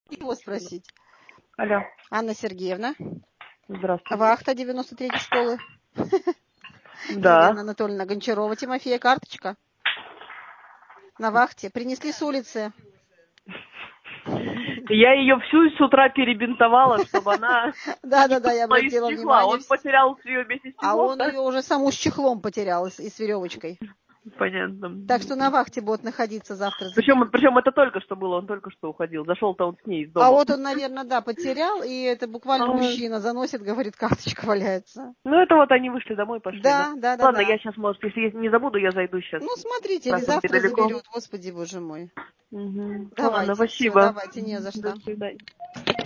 Его спросить. Алло. Анна Сергеевна. Здравствуйте. Вахта 93-й школы. Да. Елена Анатольевна Гончарова, Тимофея, карточка. На вахте. Принесли с улицы. Я ее всю с утра перебинтовала, чтобы она... Да, я обратила внимание. Он потерял ее вместе с чехлом. А он ее уже саму с чехлом потерял и с веревочкой. Понятно. Так что на вахте будет находиться завтра. Причем это только что было, он только что уходил. Зашел-то он с ней из дома. А вот он, наверное, да, потерял, и это буквально мужчина заносит, говорит, карточка валяется. Ну, это вот они вышли домой, пошли. Да. Ладно, я сейчас, может, если не забуду, я зайду сейчас. Ну, смотрите, или завтра заберет, господи, боже мой. Угу. Давайте, Ладно, спасибо. все, давайте, не за что. До свидания.